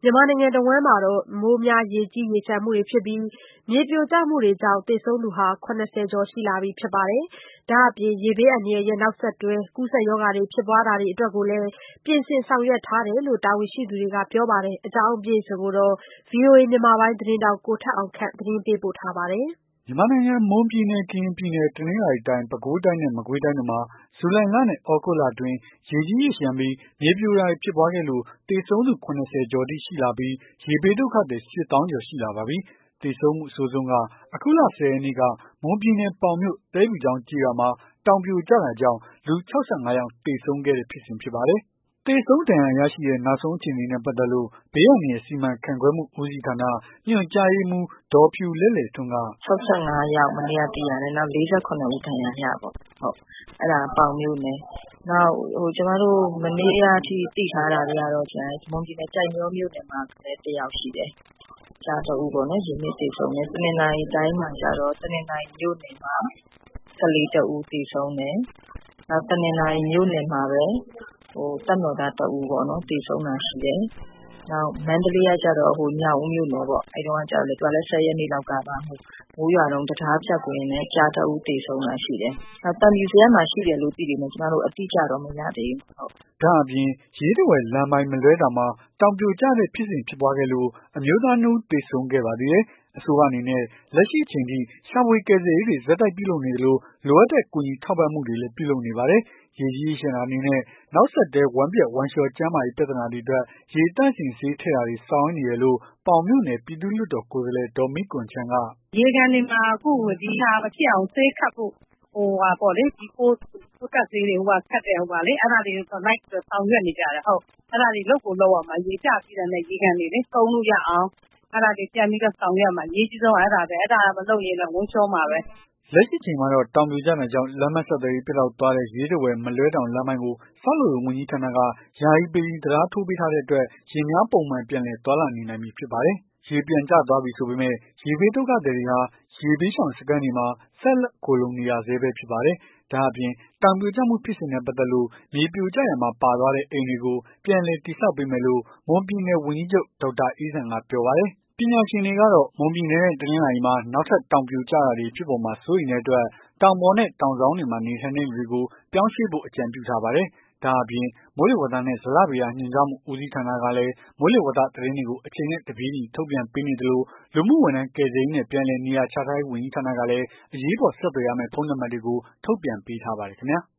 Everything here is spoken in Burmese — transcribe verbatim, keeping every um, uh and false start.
မြန်မာနိုင်ငံတဝန်းမှာ မိုးများရေကြီးရေလျှံမှုတွေဖြစ်ပြီး မြေပြိုကျမှုတွေကြောင့် သေဆုံးသူ ၇၀ ကျော်ရှိလာပြီဖြစ်ပါတယ်။ ဒါ့အပြင် ရေဘေးအန္တရာယ်ရဲ့ နောက်ဆက်တွဲ ကူးစက်ရောဂါတွေဖြစ်ပွားတာတွေအတွက်လည်း ပြင်ဆင်ဆောင်ရွက်ထားတယ်လို့ တာဝန်ရှိသူတွေကပြောပါတယ်။ အကြောင်းအပြည့်အစုံကို ဗွီအိုအေမြန်မာပိုင်းသတင်းထောက် ကိုထက်အောင်ခန့်က သတင်းပေးပို့ထားပါတယ်။မြန်မာနိုင်ငံ မွန်ပြည်နယ် ကရင်ပြည်နယ် တနင်္သာရီတိုင်း ပဲခူးတိုင်းနဲ့ မကွေးတိုင်းတို့မှာ ဇူလိုင်လနဲ့ သြဂုတ်လအတွင်း ရေကြီးရေလျှံပြီး မြေပြိုတာတွေဖြစ်ပွားခဲ့လို့ သေဆုံးသူ ၇၀ ကျော်အထိရှိလာပြီး ရေဘေးဒုက္ခသည် ၈ သောင်းကျော်ရှိလာပါပြီ။ သေဆုံးမှုအဆိုးဆုံးက အခုလ ၁၀ ရက်နေ့က မွန်ပြည်နယ် ပေါင်မြို့ သဲဖြူချောင်းကျေးရွာမှာ တောင်ပြိုကျတာကြောင့် လူ ၆၅ ယောက် သေဆုံးခဲ့တဲ့ ဖြစ်စဉ်ဖြစ်ပါတယ်။ သေဆုံးဒဏ်ရာရရှိတဲ့ နောက်ဆုံးအခြေအနေနဲ့ ပတ်သက်လို့ ဘေးအန္တရာယ်စီမံခန့်ခွဲမှုဦးစီးဌာန ညွှန်ကြားရေးမှူး ဒေါ်ဖြူလဲ့လဲ့ထွန်းက၆၅ ယောက် မနေ့ကသိရတယ်။ နောက် ၄၇ ဦးဒဏ်ရာရပေါ့။ အဲ့ဒါပေါင်မြို့နယ်။ နောက် ကျွန်မတို့ မနေ့ကအထိသိထားတာတွေကတော့ မွန်ပြည်နယ် ကျိုက်မရောမြို့နယ်မှာလည်း တစ်ယောက်ရှိတယ်။ ကျား တစ်ဦးပေါ့နော် ရေနစ်သေဆုံးတယ်။ တနင်္သာရီတိုင်းမှာကျတော့ တနင်္သာရီမြို့နယ်မှာ ကလေးတစ်ဦးသေဆုံးတယ်။ နောက်တနင်္သာရီမြို့နယ်မှာပဲ တပ်မတော်သားတစ်ဦးပေါ့နော် သေဆုံးတာရှိတယ်။ နောက်မန္တလေးကကျတော့ ညောင်ဦးမြို့နယ်ပေါ့။ အဲ့တုန်းကကျတော့ သူကလည်း ၁၀ ရက်နေ့လောက်ကပါ မိုးရွာတုန်း တံတားဖြတ်ကူးရင်းနဲ့ ကျားတစ်ဦးသေဆုံးတာရှိတယ်။ နောက်သံဖြူဇရပ်မှာရှိတယ်လို့သိပေမယ့် ကျွန်မတို့ အတိအကျတော့မရသေးဘူး။ဒါ့အပြင် ရေးတဝယ်လမ်းပိုင်း မလွဲသာမှာ တောင်ပြိုကျတဲ့ ဖြစ်စဉ်ဖြစ်ပွားခဲ့လို့ အမျိုးသား ၂ ဦးသေဆုံးခဲ့ပါသေးတယ်။ အစိုးရအနေနဲ့ လက်ရှိအချိန်ထိ ရှာဖွေကယ်ဆယ်ရေးတွေ ဆက်တိုက်ပြုလုပ်နေသလို လိုအပ်တဲ့ ကူညီထောက်ပံ့မှုတွေလည်း ပြုလုပ်နေပါတယ်။ ရေကြီးရေလျှံတာတွေနဲ့ နောက်ဆက်တွဲ ဝမ်းပျက်ဝမ်းလျောကျန်းမာရေးပြဿနာတွေအတွက် ရေသန့်စင်ဆေးထည့်တာတွေ ဆောင်ရွက်နေတယ်လို့ ပေါင်မြို့နယ် ပြည်သူ့လွှတ်တော်ကိုယ်စားလှယ် ဒေါ်မိကွမ်ချမ်းကရေကန်တွေမှာ အခုဒီဟာမဖြစ်အောင် ဆေးခပ်ဖို့ ပိုးသတ်ဆေးတွေခပ်တဲ့ဟာလေ အဲ့ဒါတွေလိုက်ဆောင်ရွက်နေကြတယ်။ အဲ့ဒါတွေလုပ်ကိုလုပ်ရမှာ ရေကျပြီးတာနဲ့ ရေကန်တွေလေ သုံးလို့ရအောင် အဲ့ဒါတွေပြန်ပြီးတော့ဆောင်ရွက်ရမှာ အရေးကြီးဆုံးက အဲ့ဒါပဲ အဲ့ဒါမလုပ်ရင်လည်း ဝမ်းလျောမှာပဲ။လက်ရှိအချိန်မှာတော့ တောင်ပြိုကျတာကြောင့် လမ်းပန်းဆက်သွယ်ရေး ပြတ်တောက်သွားတဲ့ ရေးတဝယ် မလွဲတောင်လမ်းပိုင်းကို ဆောက်လုပ်ရေးဝန်ကြီးဌာနက ယာယီပေစီတံတားထိုးပေးထားတဲ့အတွက် ယာဉ်များပုံမှန်ပြန်လည်သွားလာနေနိုင်ပြီဖြစ်ပါတယ်။ ရေပြန်ကျသွားပြီဆိုပေမယ့် ရေဘေးဒုက္ခသည်တွေဟာ ရေဘေးရှောင်စခန်းတွေမှာ ဆက်လက်ခိုလှုံနေရဆဲပဲဖြစ်ပါတယ်။ ဒါ့အပြင် တောင်ပြိုကျမှုဖြစ်စဉ်နဲ့ ပတ်သက်လို့ မြေပြိုကျရာမှာ ပါသွားတဲ့ အိမ်တွေကို ပြန်လည်တည်ဆောက်ပေးမယ်လို့ မွန်ပြည်နယ်ဝန်ကြီးချုပ် ဒေါက်တာအေးဇံကပြောပါတယ်။ ပညာရှင်တွေကတော့ မွန်ပြည်နယ်နဲ့ တနင်္သာရီမှာ နောက်ထပ်တောင်ပြိုကျတာတွေဖြစ်ပေါ်မှာ စိုးရိမ်တဲ့အတွက် တောင်ပေါ်နဲ့ တောင်စောင်းတွေမှာ နေထိုင်တဲ့သူတွေကို ပြောင်းရွှေ့ဖို့ အကြံပြုထားပါတယ်။ ဒါ့အပြင် မိုးလေဝသနှင့် ဇလဗေဒညွှန်ကြားမှု ဦးစီးဌာနကလည်း မိုးလေဝသသတင်းတွေကို အချိန်နဲ့ တပြေးညီ ထုတ်ပြန်ပေးနေသလို လူမှုဝန်ထမ်းကယ်ဆယ်ရေးနှင့် ပြန်လည်နေရာချထားရေး ဝန်ကြီးဌာနကလည်း အရေးပေါ်ဆက်သွယ်ရမယ့် ဖုန်းနံပါတ်တွေကို ထုတ်ပြန်ပေးထားပါတယ်ခင်ဗျာ။